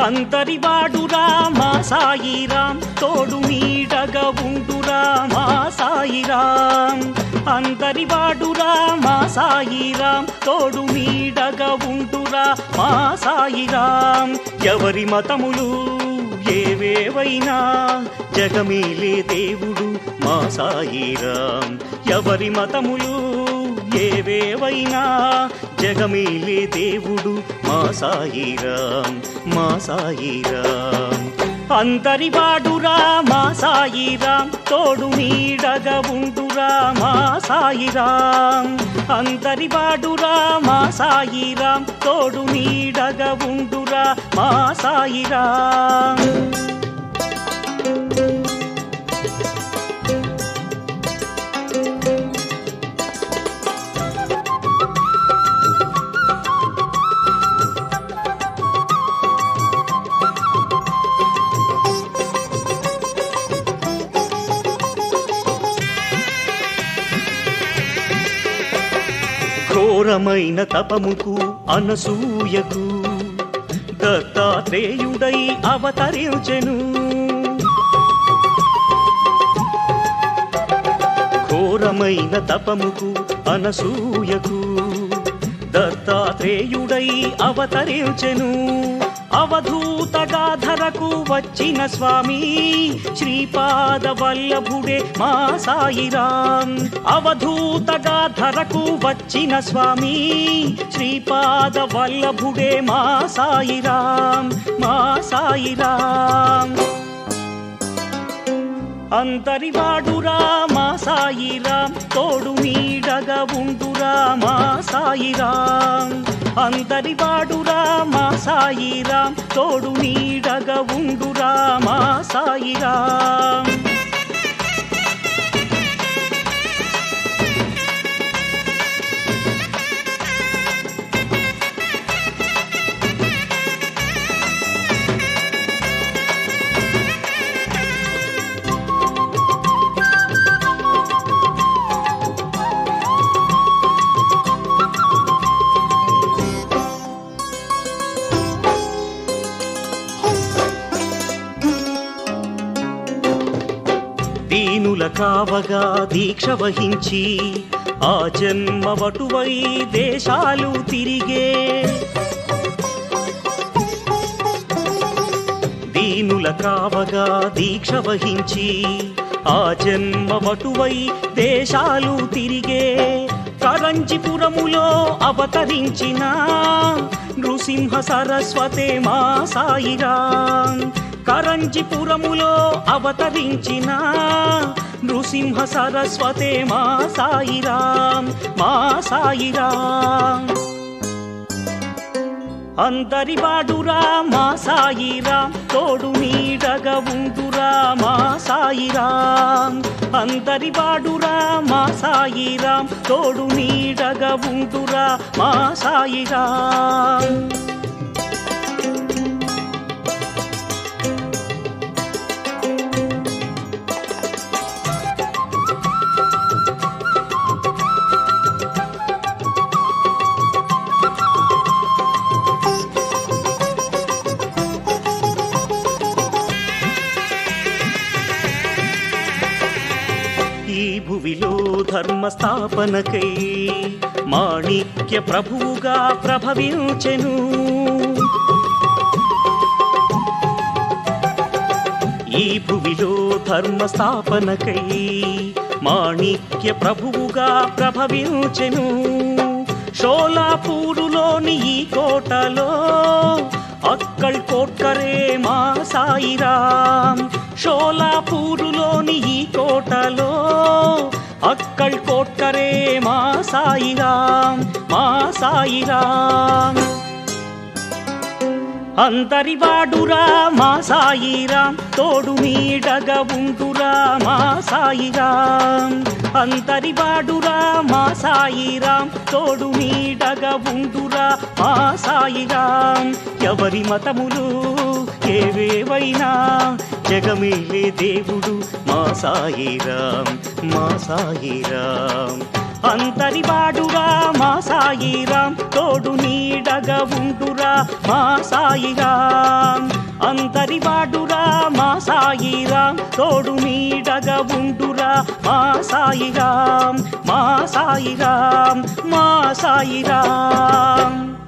అంతరివాడురా మా సాయిరాం తోడు నీడగా ఉండురా మా సాయిరాం అంతరివాడురా మా సాయిరాం తోడు నీడగా ఉండురా మా సాయిరాం ఎవరి మతములు ఏవేవైనా జగమేలే దేవుడు మా సాయిరాం ఎవరి మతములు ఏవేవైనా జగమేలే దేవుడు మా సాయిరాం మా సాయిరాం అంతరివాడురా మా సాయిరాం తోడు నీడగా ఉండురా మా సాయిరాం అంతరివాడురా మా సాయిరాం తోడు నీడగా ఉండురా మా సాయిరాం ఘోరమైన తపముకు అనసూయకు దత్తాత్రేయుడై అవతరించెను ఘోరమైన తపముకు అనసూయకు దత్తాత్రేయుడై అవతరించెను అవధూతగా ధరకు వచ్చిన స్వామి శ్రీపాద వల్లభుడే మా సాయిరాం అవధూతగా ధరకు వచ్చిన స్వామి శ్రీపాద వల్లభుడే మా సాయిరాం మా సాయిరాం అంతరివాడురా మా సాయిరాం తోడు నీడగా ఉండురా మా సాయిరాం అంతరివాడురా మా సాయిరాం తోడు నీడగా ఉండురా మా సాయిరాం దీనుల కావగా దీక్ష వహించి ఆ జన్మవటువై దేశాలు తిరిగే దీనుల కావగా దీక్ష వహించి ఆ జన్మవటువై దేశాలు తిరిగే కరంజిపురములో అవతరించిన నృసింహ సరస్వతే మా సాయిరాం కరంజిపురములో అవతరించిన నృసింహ సరస్వతే మా సాయిరాం మా సాయిరాం అంతరివాడురా మా సాయిరాం తోడు నీడగా ఉండురా మా సాయిరాం అంతరివాడురా మా సాయిరాం తోడు నీడగా ఉండురా మా సాయిరాం ఈ భువిలో ధర్మస్థాపనకై మాణిక్య ప్రభువుగా ప్రభవించెను ఈ భువిలో ధర్మస్థాపనకై మాణిక్య ప్రభువుగా ప్రభవించెను షోలాపూరులోని ఈ కోటలో అక్కల్ కోట్కరే మా సాయిరాం షోలాపూరులోని ఈ కోటలో అక్కల్ కోట్కరే మా సాయిరాం మా సాయిరాం అంతరివాడురా మా సాయిరాం తోడు నీడగా ఉండురా మా సాయిరాం అంతరివాడురా మా సాయిరాం తోడు నీడగా ఉండురా మా సాయిరాం ఎవరి మతములు ఏవేవైనా జగమేలే దేవుడు మా సాయిరాం మా సాయిరాం అంతరివాడురా మా సాయిరాం తోడు నీడగా ఉండురా మా సాయిరాం అంతరివాడురా మా సాయిరాం తోడు నీడగా ఉండురా మా సాయిరాం మా సాయిరాం మా సాయిరాం